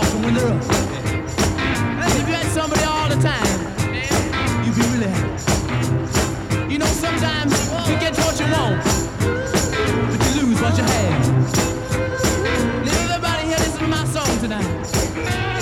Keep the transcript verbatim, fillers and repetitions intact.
awesome when they're up. And if you had somebody all the time, you'd be really happy. You know, sometimes you get what you want, but you lose what you have. Let everybody hear this is my song tonight.